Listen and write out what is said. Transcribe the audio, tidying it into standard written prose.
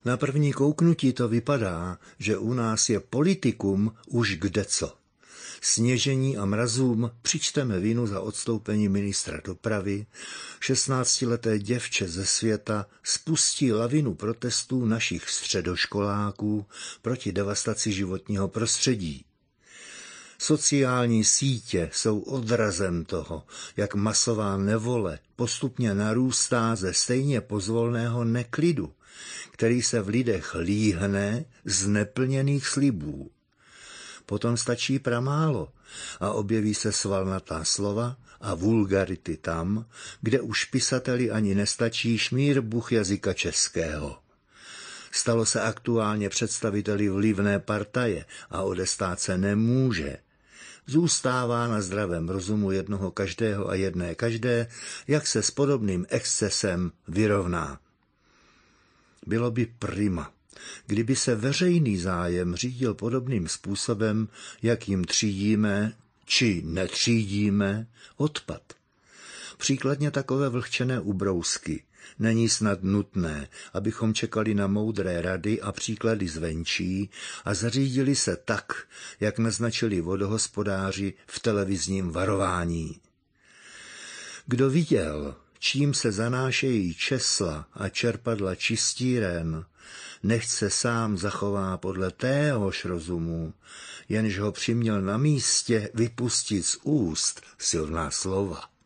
Na první kouknutí to vypadá, že u nás je politikum už kdeco. Sněžení a mrazům přičteme vinu za odstoupení ministra dopravy, 16leté děvče ze světa spustí lavinu protestů našich středoškoláků proti devastaci životního prostředí. Sociální sítě jsou odrazem toho, jak masová nevole postupně narůstá ze stejně pozvolného neklidu, který se v lidech líhne z neplněných slibů. Potom stačí pramálo a objeví se svalnatá slova a vulgarity tam, kde už pisateli ani nestačí šmírbuch jazyka českého. Stalo se aktuálně představiteli vlivné partaje a odestát se nemůže. Zůstává na zdravém rozumu jednoho každého a jedné každé, jak se s podobným excesem vyrovná. Bylo by prima, kdyby se veřejný zájem řídil podobným způsobem, jakým třídíme či netřídíme odpad. Příkladně takové vlhčené ubrousky. Není snad nutné, abychom čekali na moudré rady a příklady zvenčí a zařídili se tak, jak naznačili vodohospodáři v televizním varování. Kdo viděl, čím se zanášejí česla a čerpadla čistíren, nechť se sám zachová podle téhož rozumu, jenž ho přiměl na místě vypustit z úst silná slova.